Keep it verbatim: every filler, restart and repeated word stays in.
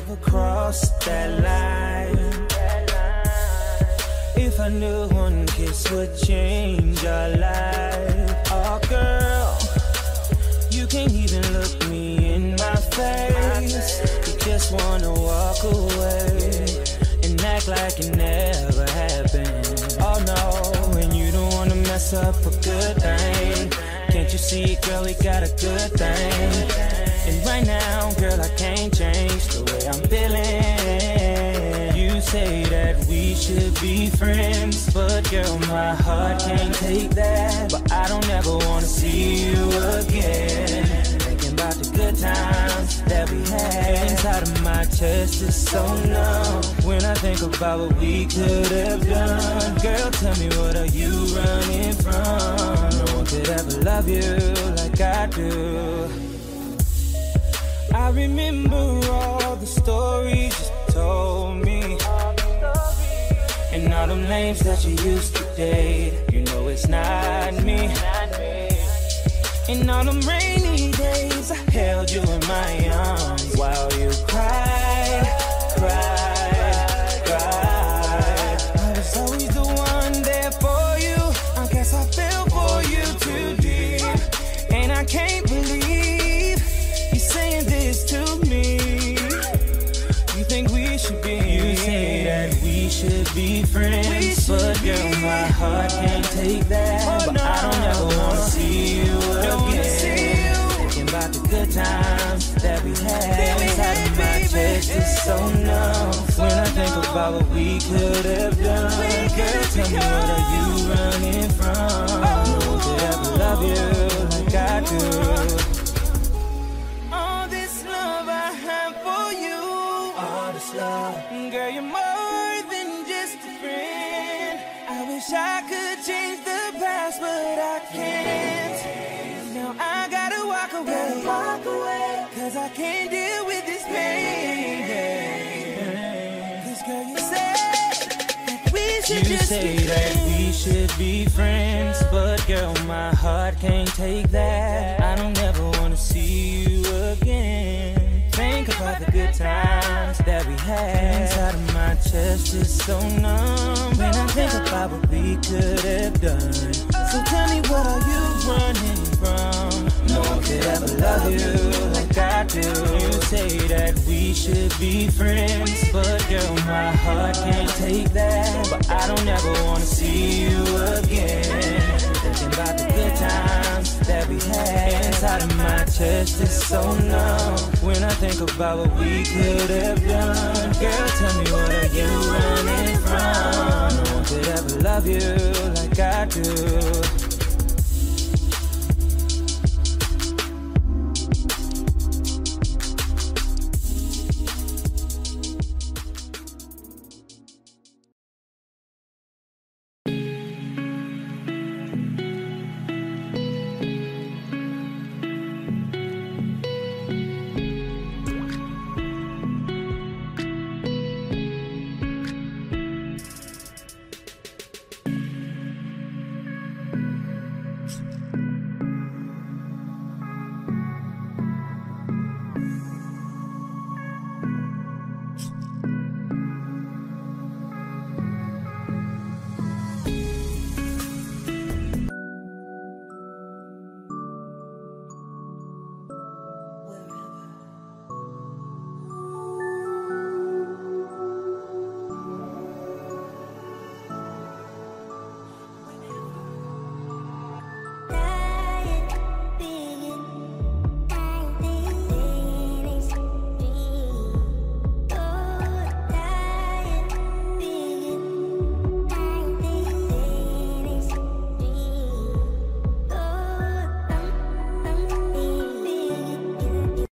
ever crossed that line. If I knew one kiss would change our life. Oh girl, you can't even look me in my face. You just wanna walk away and act like it never happened. Oh no, and you don't wanna mess up a good thing. Can't you see, girl, we got a good thing. And right now, girl, I can't change the way I'm feeling. You say that we should be friends, but girl, my heart can't take that. But I don't ever wanna see you again. Thinking about the good times that we had. Inside of my chest is so numb when I think about what we could have done. Girl, tell me, what are you running from? No one could ever love you like I do. I remember all the stories you told me, and all them names that you used to date. You know it's not me. And all them rainy days I held you in my arms while you cried, cried, cried. I was always the one there for you. I guess I fell for you too deep, and I can't believe you saying this to me. You think we should be? You say that we should be friends, should but girl, be. My heart can't take that. Oh, but no. I don't ever wanna see you again. See you. Thinking about the good times that we had. Inside of my chest is so numb when I think about what we could have done. We girl, tell me, what are you running from? Oh. No one could ever love you like I do. Love. Girl, you're more than just a friend. I wish I could change the past, but I can't. Now I gotta walk away, walk away, cause I can't deal with this pain. Cause girl, you said that we should you just say be that we should be friends, but girl, my heart can't take that. I don't ever wanna see you again. Think about the good times that we had. Inside of my chest is so numb when I think about what we could have done. So tell me, what are you running from? No one could ever love you like I do. You say that we should be friends, but girl, my heart can't take that. But I don't ever wanna see you again. Thinking about the good times that we had. Inside of my chest is so numb when I think about what we could have done. Girl, tell me, what are you running from? No one could ever love you like I do.